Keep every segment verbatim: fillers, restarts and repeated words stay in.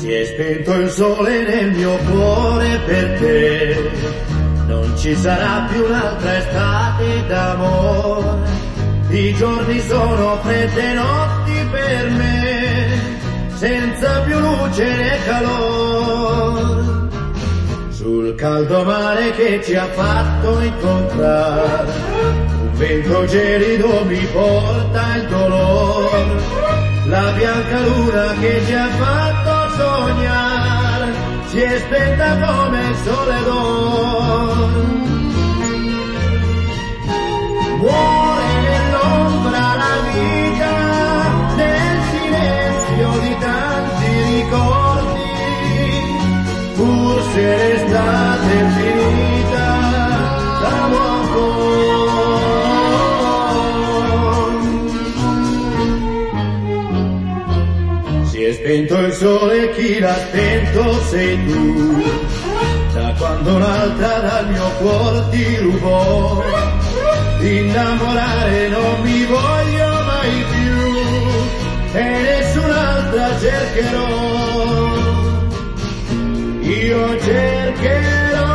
Si è spento il sole nel mio cuore per te, non ci sarà più un'altra estate d'amore. I giorni sono fredde notti per me, senza più luce né calore. Sul caldo mare che ci ha fatto incontrare, un vento gelido mi porta il dolore. La bianca luna che ci ha fatto sognare si è spenta come il sole d'oro. Muore nell'ombra la vita, nel silenzio di tanti ricordi, pur se l'estate è finita, l'amo ancora. Si è spento il sole, chi l'ha spento sei tu, da quando un'altra dal mio cuore ti rubò. Innamorare non mi voglio mai più e nessun'altra cercherò. Io cercherò.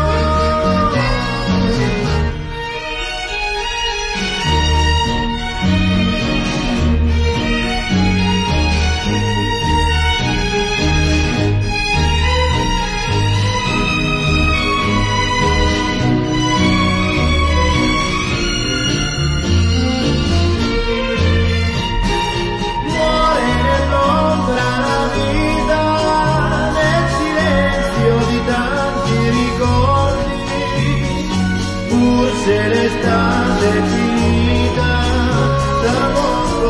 Se l'estate è finita, l'amo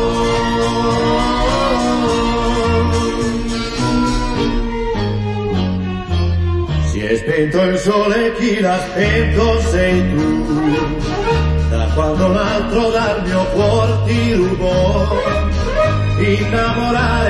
ancora. Si è spento il sole, chi l'ha spento sei tu, da quando un altro dal mio cuore ti rubò. Innamorare